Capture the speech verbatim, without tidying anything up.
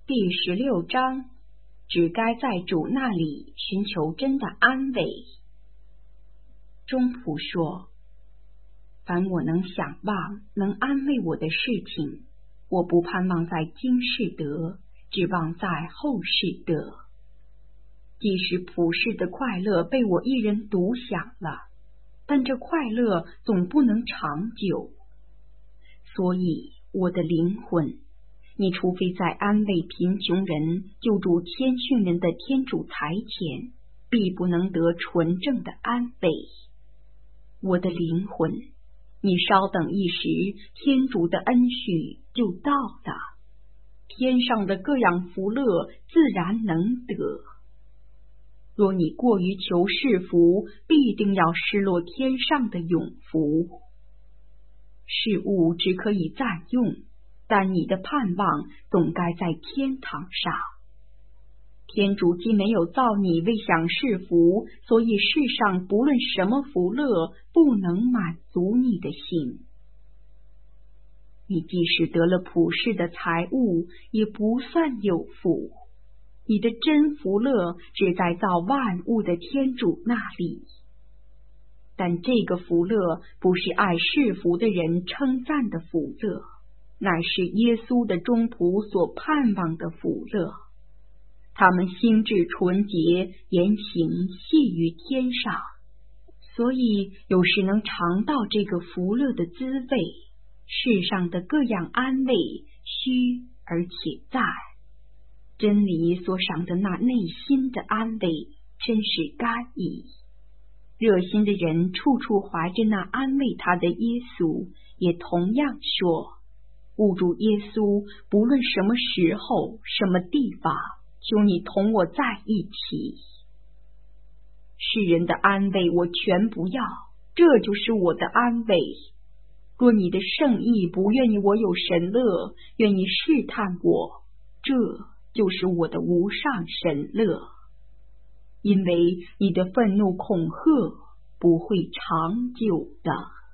第十六章，只该在主那里寻求真的安慰。中仆说，凡我能想望能安慰我的事情，我不盼望在今世得，指望在后世得。即使普世的快乐被我一人独享了，但这快乐总不能长久。所以我的灵魂，你除非在安慰贫穷人、救助谦逊人的天主财前，必不能得纯正的安慰。我的灵魂，你稍等一时，天主的恩许就到了，天上的各样福乐自然能得。若你过于求世福，必定要失落天上的永福。事物只可以暂用，但你的盼望总该在天堂上。天主既没有造你为享世福，所以世上不论什么福乐不能满足你的心。你即使得了普世的财物，也不算有福。你的真福乐只在造万物的天主那里。但这个福乐不是爱世福的人称赞的福乐，乃是耶稣的忠仆所盼望的福乐。他们心智纯洁，言行系于天上，所以有时能尝到这个福乐的滋味。世上的各样安慰虚而且在，真理所赏的那内心的安慰真是甘矣。热心的人处处怀着那安慰他的耶稣，也同样说，物主耶稣，不论什么时候什么地方，求你同我在一起。世人的安慰我全不要，这就是我的安慰。若你的圣意不愿意我有神乐，愿意试探我，这就是我的无上神乐。因为你的愤怒恐吓不会长久的。